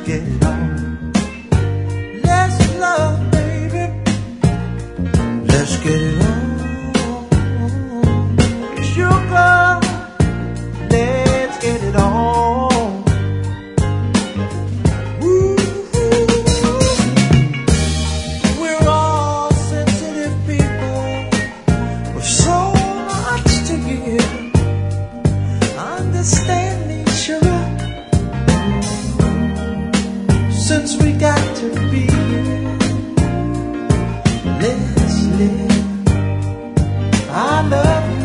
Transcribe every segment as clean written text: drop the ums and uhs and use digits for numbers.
get it on. Let's love, baby. Let's get it on. Sugar, let's get it on. Ooh, we're all sensitive people with so much to give. Understand each other since we got to be here. Let's live. I love you.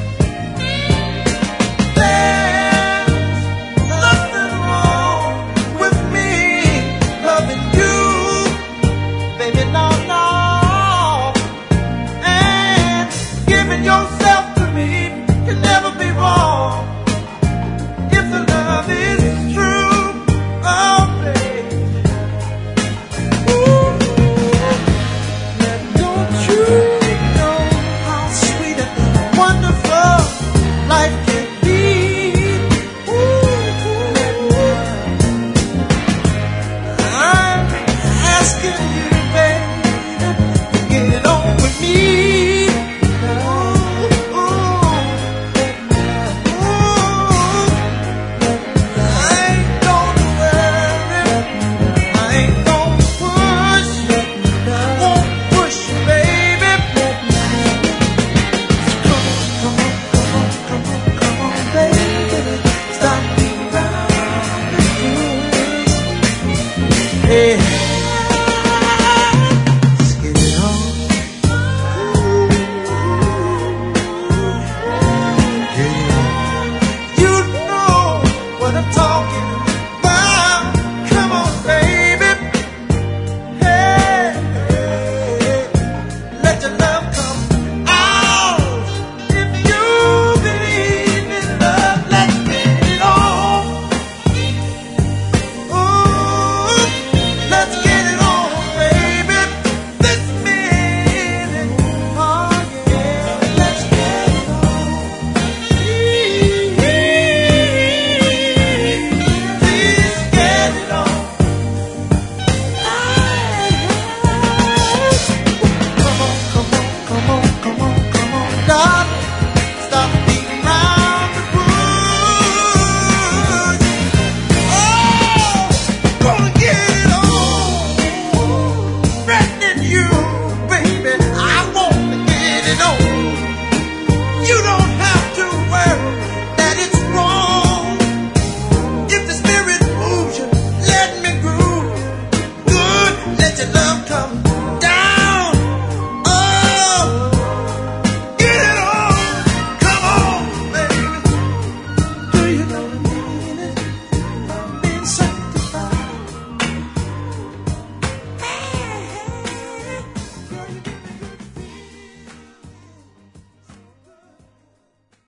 Yourself to me can never be wrong if the love is true. Oh, baby. Ooh, now don't you know how sweet and wonderful life can be? Ooh, I'm asking you, baby, to get on with me. Hey.